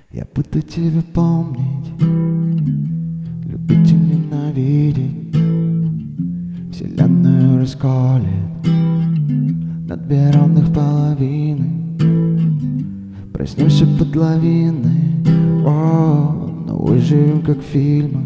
Я буду тебя помнить, любить и ненавидеть. Вселенную расколет на две ровных половины. Проснемся под лавиной, но выживем как в фильмах.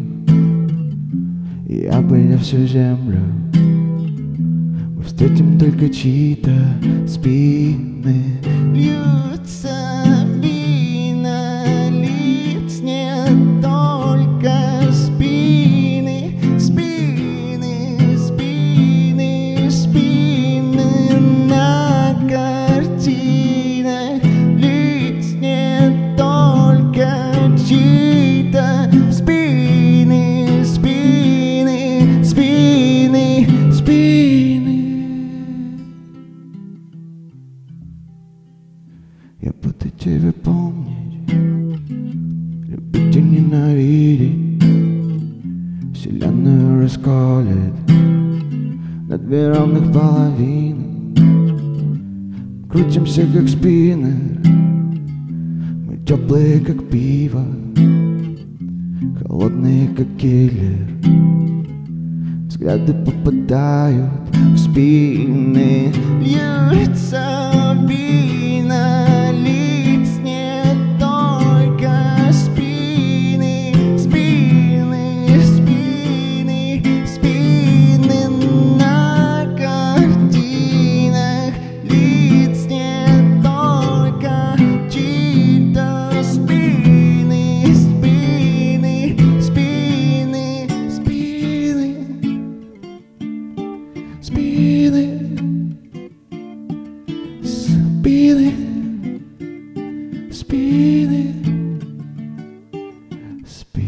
И обойдя всю землю, мы встретим только чьи-то спины. Льются вина, лиц нет только спины, спины, спины, спины на картинах. Лиц нет только чьи-то спины, спины, спины, спины. Я буду тебя помнить, любить и ненавидеть. Вселенную расколет на две ровных половины. Крутимся как спиннер, мы теплые как пиво, холодные как киллер. Взгляды попадают в спины. Льются вина, лиц нет только спины, спины, спины, спины на картинах. Лиц нет только чьи-то спины, спины, спины, спины. Спины, спины, спины, спины.